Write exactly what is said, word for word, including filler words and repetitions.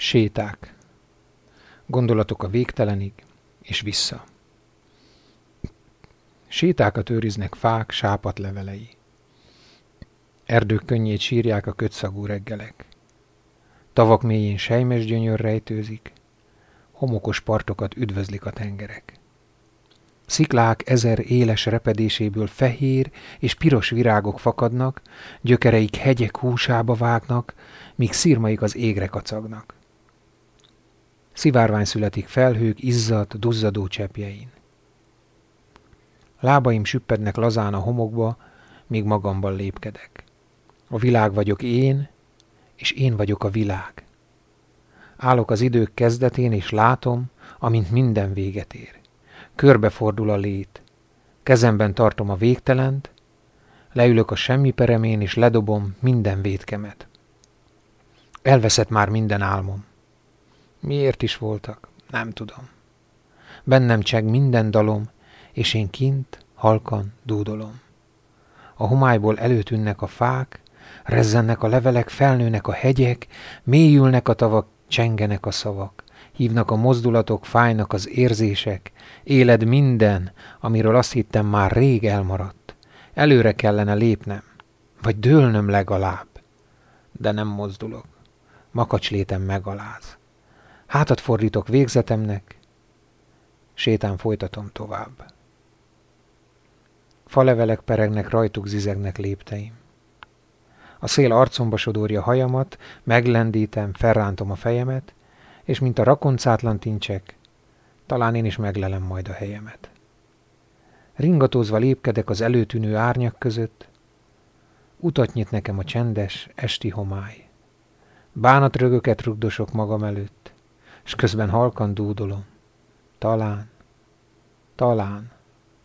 Séták. Gondolatok a végtelenig, és vissza. Sétákat őriznek fák, sápat levelei. Erdők könnyét sírják a kötszagú reggelek. Tavak mélyén selymes gyönyör rejtőzik, homokos partokat üdvözlik a tengerek. Sziklák ezer éles repedéséből fehér és piros virágok fakadnak, gyökereik hegyek húsába vágnak, míg szirmaik az égre kacagnak. Szivárvány születik felhők izzadt, duzzadó cseppjein. Lábaim süppednek lazán a homokba, míg magamban lépkedek. A világ vagyok én, és én vagyok a világ. Állok az idők kezdetén, és látom, amint minden véget ér. Körbefordul a lét. Kezemben tartom a végtelent, leülök a semmi peremén, és ledobom minden vétkemet. Elveszett már minden álmom. Miért is voltak? Nem tudom. Bennem cseng minden dalom, és én kint halkan dúdolom. A homályból előtűnnek a fák, rezzennek a levelek, felnőnek a hegyek, mélyülnek a tavak, csengenek a szavak, hívnak a mozdulatok, fájnak az érzések, éled minden, amiről azt hittem már rég elmaradt. Előre kellene lépnem, vagy dőlnöm legalább, de nem mozdulok, makacslétem megaláz. Hátat fordítok végzetemnek, sétán folytatom tovább. Falevelek peregnek, rajtuk zizegnek lépteim. A szél arcomba sodorja hajamat, meglendítem, felrántom a fejemet, és mint a rakoncátlan tincsek, talán én is meglelem majd a helyemet. Ringatózva lépkedek az előtűnő árnyak között, utat nyit nekem a csendes, esti homály. Bánatrögöket rugdosok magam előtt, s közben halkan dúdolom. Talán, talán